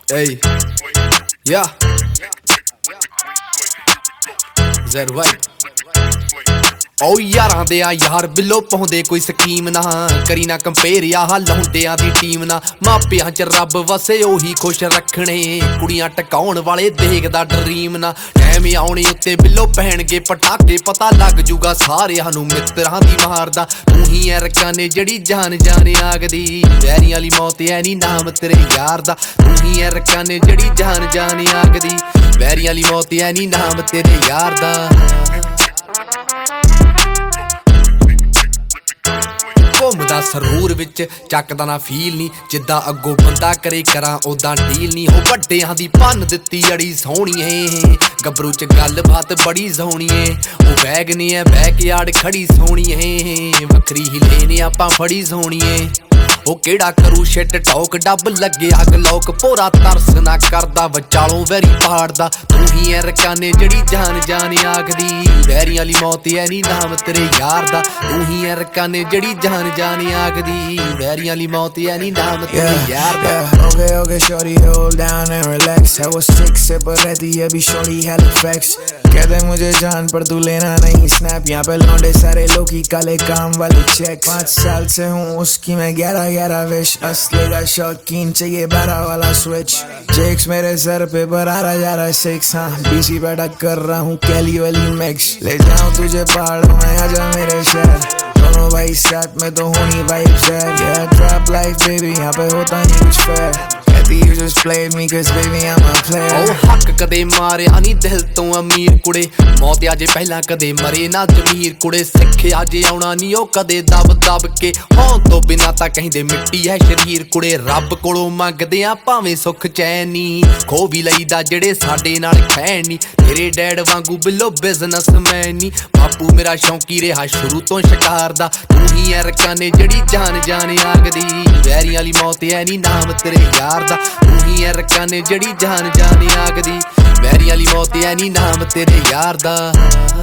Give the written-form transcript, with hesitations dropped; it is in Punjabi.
Hey, yeah, Zed White. ਓ ਯਾਰਾਂ ਦੇ ਆ ਯਾਰ ਬਿੱਲੋ ਪਾਉਂਦੇ ਕੋਈ ਸਕੀਮ ਨਾ ਕਰੀ ਨਾ ਕੰਪੇਅਰ ਆ ਹੱਲ ਹੁੰਦਿਆਂ ਦੀ ਟੀਮ ਨਾ ਮਾਪਿਆਂ ਚ ਰੱਬ ਵਸੇ ਉਹੀ ਖੁਸ਼ ਰੱਖਣੇ ਕੁੜੀਆਂ ਟਕਾਉਣ ਵਾਲੇ ਦੇਖਦਾ ਡਰੀਮ ਨਾ ਟਾਈਮ ਆਉਣੇ ਉੱਤੇ ਬਿੱਲੋ ਪਹਿਣਗੇ ਪਟਾਕੇ ਪਤਾ ਲੱਗ ਜੂਗਾ ਸਾਰਿਆਂ ਨੂੰ ਮਿੱਤਰਾਂ ਦੀ ਮਾਰਦਾ ਤੂੰ ਹੀ ਐ ਰੱਖਾਂ ਨੇ ਜਿਹੜੀ ਜਾਨ ਜਾਨ ਆਗਦੀ ਵੈਰੀਆਂ ਵਾਲੀ ਮੌਤ ਐ ਨੀ ਨਾਮ ਤੇਰੇ ਯਾਰ ਦਾ ਤੂੰ ਹੀ ਐ ਰੱਖਾਂ ਨੇ ਜਿਹੜੀ ਜਾਨ ਜਾਨ ਆਗਦੀ ਵੈਰੀਆਂ ਵਾਲੀ ਮੌਤ ਐ ਨੀ ਨਾਮ ਤੇਰੇ ਯਾਰ ਦਾ ਘੁੰਮਦਾ ਸਰੂਰ ਵਿੱਚ ਚੱਕਦਾ ਨਾ ਫੀਲ ਨੀ ਜਿੱਦਾਂ ਅੱਗੋਂ ਬੰਦਾ ਕਰੇ ਕਰਾਂ ਉਦਾਂ ਡੀਲ ਨੀ ਉਹ ਵੱਡਿਆਂ ਦੀ ਭੰਨ ਦਿੱਤੀ ਅੜੀ ਸੋਹਣੀਏ ਗੱਭਰੂ ਚ ਗੱਲਬਾਤ ਬੜੀ ਸੋਹਣੀਏ ਉਹ ਬੈਗ ਨੀ ਐ ਬੈਕਯਾਰਡ ਖੜੀ ਸੋਹਣੀਏ ਵੱਖਰੀ ਹੀ ਲੈਨੇ ਆਪਾਂ ਫੜੀ ਸੋਹਣੀਏ ਉਹ ਕਿਹੜਾ ਕਰੂ ਸ਼ਿਟ ਟੌਕ ਡੱਬ ਲੱਗੇ ਅੱਗ ਲੋਕ ਪੋਰਾ ਤਰਸ ਨਾ ਕਰਦਾ ਵਿਚਾਲੋਂ ਵੈਰੀ ਪਾੜਦਾ ਤੂੰ ਹੀ ਐ ਰਕਾਨੇ ਜਿਹੜੀ ਜਾਨ ਜਾਨ ਆਖਦੀ ਵੈਰੀਆਂ ਵਾਲੀ ਮੌਤ ਐ ਨੀ ਨਾਮ ਤੇਰੇ ਯਾਰ ਦਾ ਤੂੰ ਹੀ ਐ ਰਕਾਨੇ ਜਿਹੜੀ ਜਾਨ ਜਾਨ ਆਖਦੀ ਵੈਰੀਆਂ ਵਾਲੀ ਮੌਤ ਐ ਨੀ ਨਾਮ ਤੇਰੇ ਯਾਰ ਦਾ Okay, shorty, hold down and relax. I was sick से पर रहती है अभी shorty Halifax. कहते मुझे जान पर तू लेना नहीं snap. यहाँ पे लौंडे सारे लोग ही काले काम वाले check. 5 साल से हूँ उसकी मैं 11 विश असली का शौकीन चाहिए 12 वाला switch. Jakes मेरे सर पे पर आ रहा 6 हाँ BC बैठा कर रहा हूँ कैली वाली mix. ले जाऊँ तुझे पहाड़ों में आजा मेरे शहर दोनों भाई साथ में तो होनी वाइब्स है yeah drop life baby यहाँ पे होता नहीं कुछ fair you just played me cause baby I'm a player ਓ ਹੱਕ ਕਦੇ ਮਾਰਿਆ ਨਹੀਂ ਦਿਲ ਤੋਂ ਅਮੀਰ ਕੁੜੇ ਮੌਤ ਅਜੇ ਪਹਿਲਾਂ ਕਦੇ ਮਰੇ ਨਾ ਜ਼ਮੀਰ ਕੁੜੇ ਸਿੱਖਿਆ ਜੇ ਆਉਣਾ ਨਹੀਂ ਉਹ ਕਦੇ ਦਬ ਕੇ ਹੋਂ ਤੋਂ ਬਿਨਾਂ ਤਾਂ ਕਹਿੰਦੇ ਮਿੱਟੀ ਹੈ ਸ਼ਰੀਰ ਕੁੜੇ ਰੱਬ ਕੋਲੋਂ ਮੰਗਦੇ ਆ ਭਾਵੇਂ ਸੁੱਖ ਚੈਨ ਨੀ ਖੋ ਵੀ ਲਈਦਾ ਜਿਹੜੇ ਸਾਡੇ ਨਾਲ ਖੈਣ ਨੀ ਤੇਰੇ ਡੈਡ ਵਾਂਗੂ ਬਿੱਲੋ ਬਿਜ਼ਨਸਮੈਨ ਨੀ ਬਾਪੂ ਮੇਰਾ ਸ਼ੌਂਕੀ ਰਿਹਾ ਸ਼ੁਰੂ ਤੋਂ ਸ਼ਿਕਾਰ ਦਾ ਤੂੰ ਹੀ ਐ ਰਕਾਨੇ ਜਿਹੜੀ ਜਾਨ ਜਾਨ ਆਗਦੀ ਵੈਰੀਆਂ ਵਾਲੀ ਮੌਤ ਐ ਨੀ ਨਾਮ ਤੇਰੇ ਯਾਰ ਦਾ ਤੂੰ ਹੀ ਐ ਰਕਾਨੇ ਜਿਹੜੀ ਜਾਨ ਜਾਨ ਆਗਦੀ ਵੈਰੀਆਂ ਵਾਲੀ ਮੌਤ ਐ ਨੀ ਨਾਮ ਤੇਰੇ ਯਾਰ ਦਾ